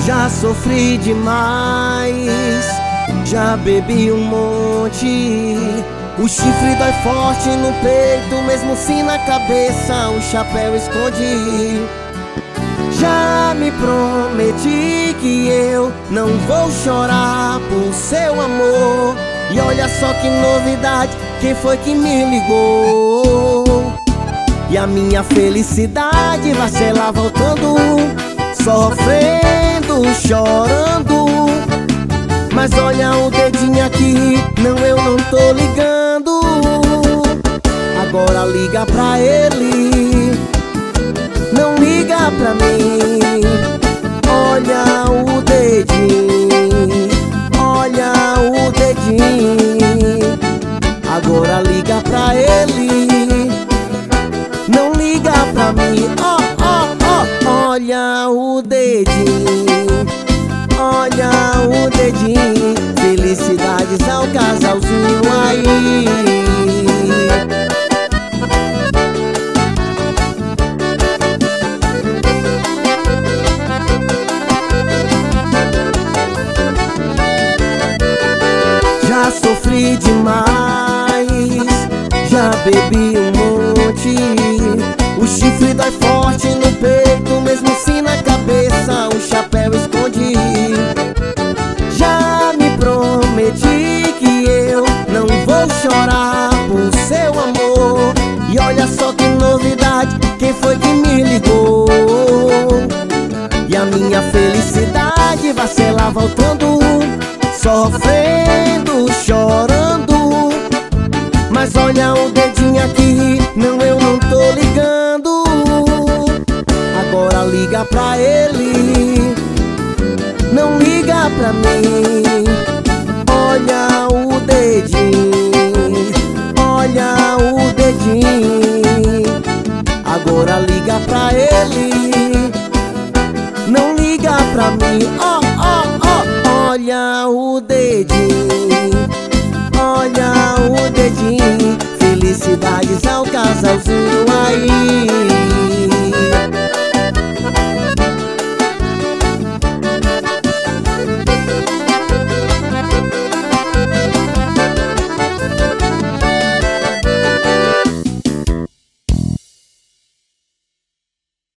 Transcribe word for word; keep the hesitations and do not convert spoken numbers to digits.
Já sofri demais, já bebi um monte. O chifre dói forte no peito, mesmo se na cabeça o chapéu esconde. Já me prometi que eu não vou chorar por seu amor. E olha só que novidade, quem foi que me ligou? E a minha felicidade vai ser lá voltando, sofrendo, chorando. Mas olha o dedinho aqui, não, eu não tô ligando. Agora liga pra ele, não liga pra mim. Olha o dedinho, olha o dedinho. Agora liga pra ele, não liga pra mim. Ó, ó, ó, olha o dedinho, olha o dedinho. Felicidades ao casalzinho aí. Já sofri demais, já bebi um monte. O chifre dói forte no peito, mesmo se na cabeça o chapéu esconde. Já me prometi que eu não vou chorar por seu amor. E olha só que novidade, quem foi que me ligou? E a minha felicidade vai ser lá voltando, sofrendo, chorando. Mas olha o dedinho aqui, não, eu não tô ligando. Agora liga pra ele, não liga pra mim. Olha o dedinho, olha o dedinho. Agora liga pra ele, não liga pra mim. Ó, ó, ó, olha o dedinho, olha o dedinho. Felicidades ao casalzinho aí.